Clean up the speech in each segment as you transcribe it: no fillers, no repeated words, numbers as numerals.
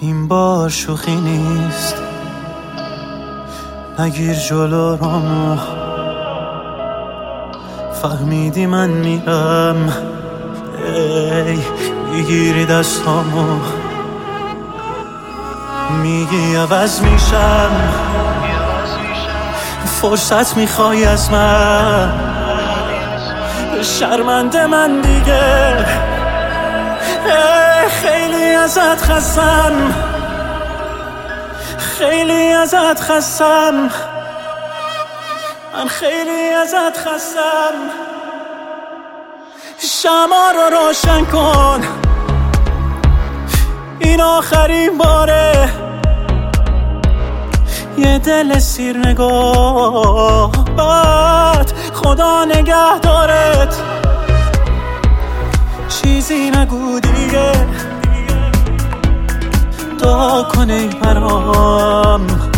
این بار شوخی نیست، نگیر جلو رامو، فهمیدی من میرم، ای میگیری دستامو، میگی عوض میشم، فرصت میخوای از من، شرمنده من دیگه، خیلی ازت خستم، خیلی ازت خستم، من خیلی ازت خستم. شمع رو روشن کن، این آخرین باره، یه دل سیر نگاه بد، خدا نگه دارت، چیزی نگو دیگه، دعا کن ای برام،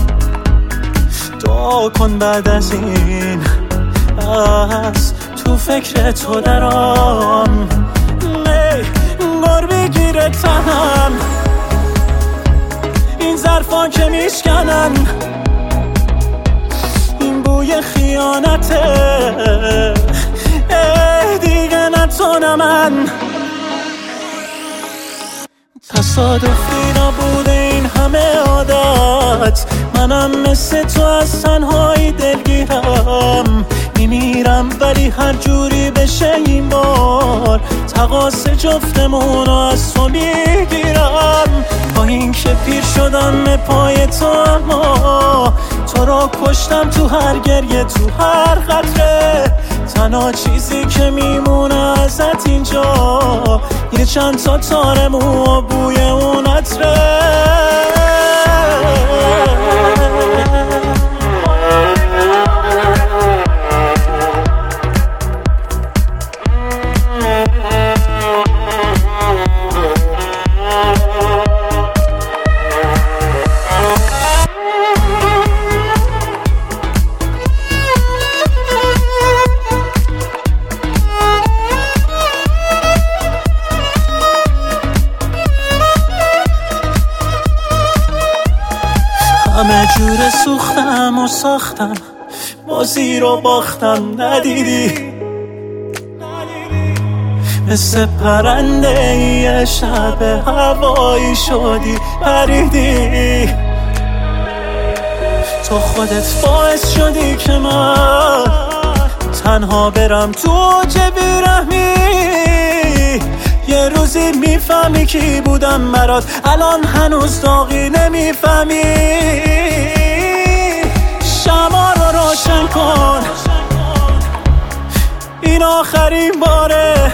دعا کن بعد از این، از تو فکر تو درام، انگار بگیره تنم، این ظرفا که میشکنن، این بوی خیانته، دیگه نتونم من، تصادفی نبوده این همه عادت، منم مثل تو از تنهایی دلگیرم، میمیرم ولی هر جوری بشه این بار، تقاص جفتمون رو از تو میگیرم، با این که پیر شدم پای تو، اما تو را کشتم تو هر گریه، تو هر قطره، تنها چیزی که میمونه ازت اینجا، یه چند تا تار مو و بوی اون عطره. همه جور سوختم و ساختم، بازی رو باختم، ندیدی مثل پرنده یه شب هوایی شدی، پریدی، تو خودت باعث شدی که من تنها برم تو اوج بیرحمی، یه روزی میفهمی کی بودم برات، الان هنوز داغی نمیفهمی، شمع رو روشن کن، این آخرین باره،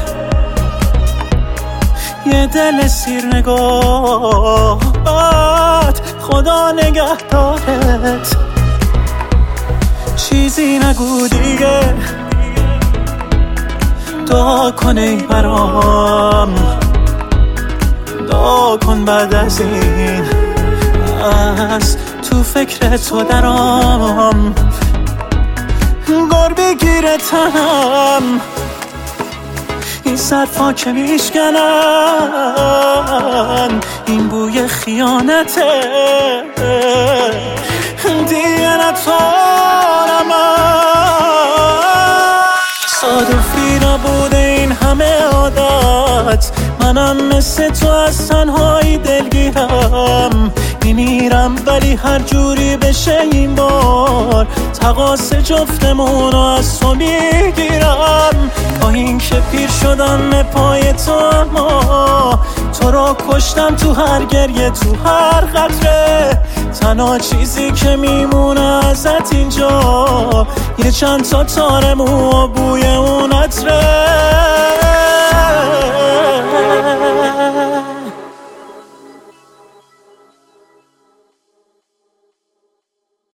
یه دل سیر نگاه بد، خدا نگه دارت، چیزی نگو دیگه، دعا کن ای برام، دعا کن بعد از این، از تو فکر تو درام، انگار بگیره تنم، این ظرفا که میشکنن، این بوی خیانته، دیگه نتونم من، تصادفی نبوده این همه عادت، منم مثل تو از تنهایی دلگیرم، میمیرم ولی هر جوری بشه این بار، تقاص جفتمون رو از تو میگیرم، با این که پیر شدم پای تو، اما تو را کشتم تو هر گریه، تو هر قطره، تنها چیزی که میمونه ازت اینجا، یه چند تا تار مو و بوی اون عطره.